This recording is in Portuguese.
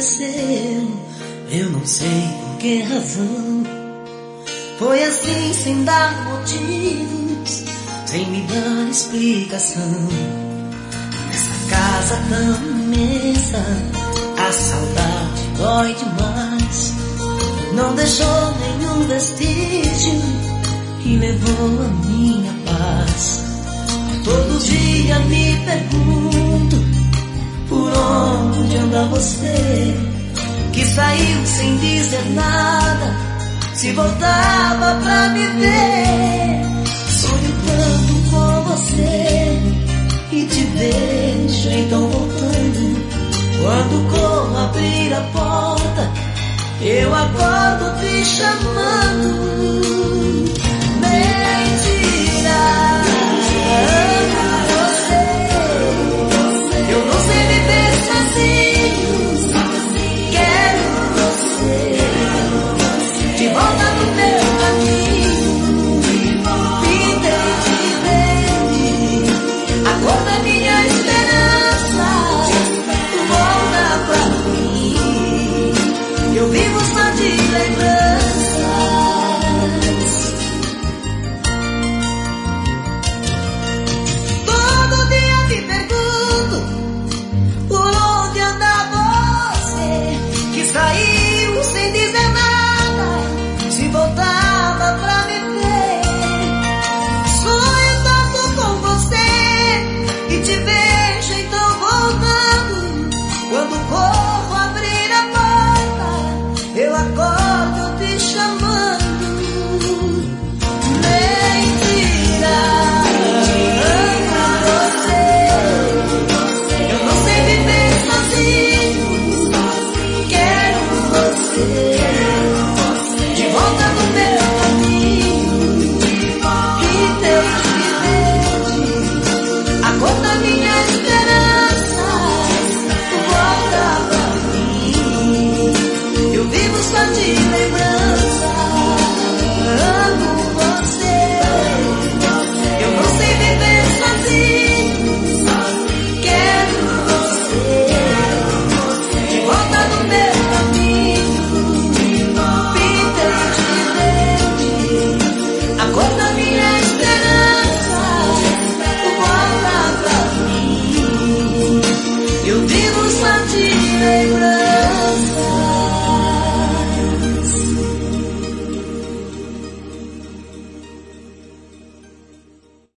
aconteceu, eu não sei por que razão. Foi assim sem dar motivos, sem me dar explicação. Nessa casa tão imensa, a saudade dói demais. Não deixou nenhum vestígio e levou a minha paz. Todo dia me pergunto por onde anda você, que saiu sem dizer nada, se voltava pra me ver. Sonho tanto com você e te vejo então voltando. Quando corro abrir a porta, eu acordo te chamando.